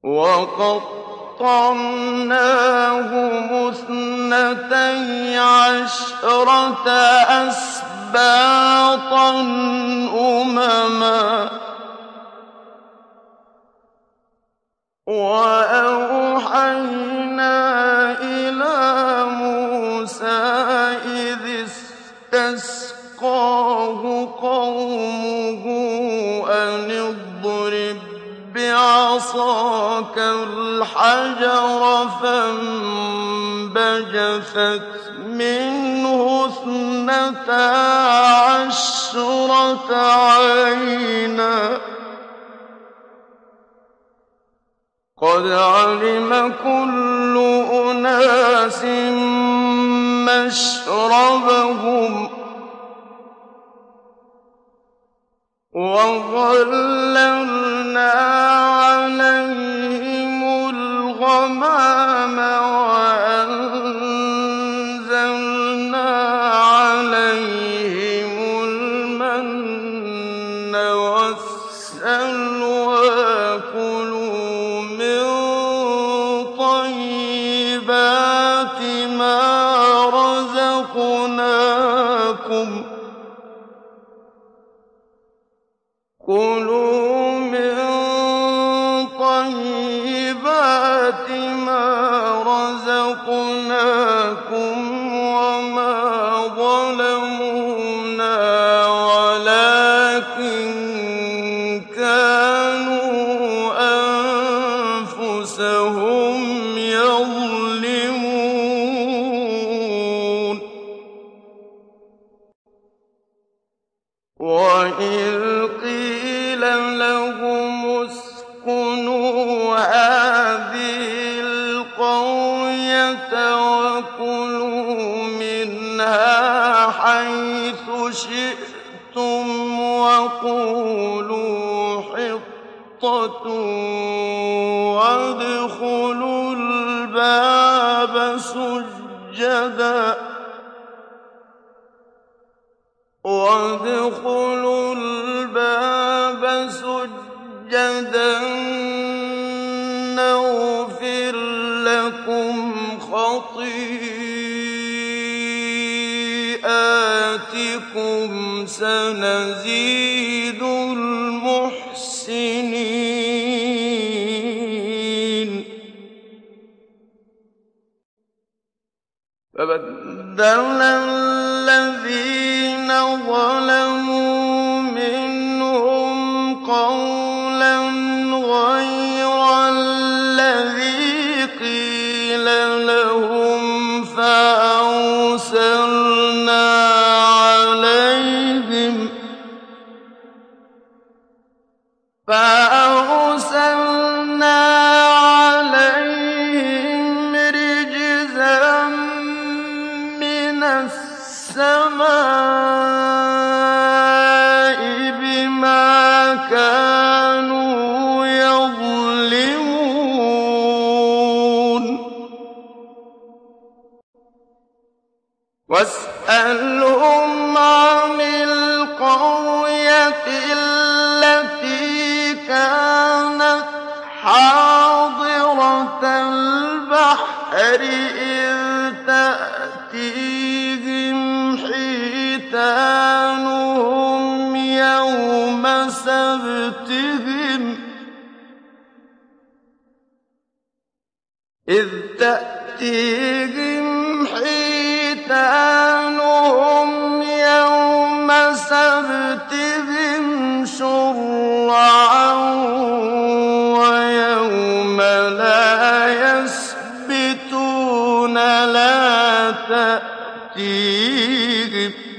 وَقَطَّعْنَاهُمُ اثْنَتَيْ عَشْرَةَ أَسْبَاطًا أُمَمًا ۚ وَأَوْحَيْنَا إِلَىٰ مُوسَىٰ إِذِ اسْتَسْقَاهُ قَوْمُهُ أَنِ اضْرِب بِّعَصَاكَ الْحَجَرَ ۖ فَانبَجَسَتْ مِنْهُ اثْنَتَا عَشْرَةَ عَيْنًا ۖ قَدْ عَلِمَ كُلُّ أُنَاسٍ مَّشْرَبَهُمْ ۖ وَظَلَّلْنَا عَلَيْهِمُ الْغَمَامَ وَأَنزَلْنَا عَلَيْهِمُ الْمَنَّ وَالسَّلْوَىٰ ۖ كُلُوا مِن طَيِّبَاتِ مَا رَزَقْنَاكُمْ وَمَا ظَلَمُونَا وَلَٰكِن كَانُوا أَنفُسَهُمْ يَظْلِمُونَ وَإِذْ قِيلَ لَهُمُ اسْكُنُوا هَٰذِهِ الْقَرْيَةَ وَكُلُوا مِنْهَا حَيْثُ شِئْتُمْ وَقُولُوا حِطَّةٌ وَادْخُلُوا الْبَابَ سُجَّدًا نَّغْفِرْ لَكُمْ خَطِيئَاتِكُمْ سَنَزِيدُ الْمُحْسِنِينَ فَبَدَّلَ الَّذِينَ ظَلَمُوا مِنْهُمْ قَوْلًا غَيْرَ الَّذِي قِيلَ لَهُمْ فَأَرْسَلْنَا عَلَيْهِمْ رِجْزًا مِّنَ السَّمَاءِ بِمَا كَانُوا يَظْلِمُونَ وَاسْأَلْهُمْ عَنِ الْقَرْيَةِ الَّتِي كَانَتْ حَاضِرَةَ الْبَحْرِ إِذْ تَأْتِيهِمْ حِيتَانُهُمْ يَوْمَ سَبْتِهِمْ شُرَّعًا وَيَوْمَ لَا يَسْبِتُونَ لَا تَأْتِيهِمْ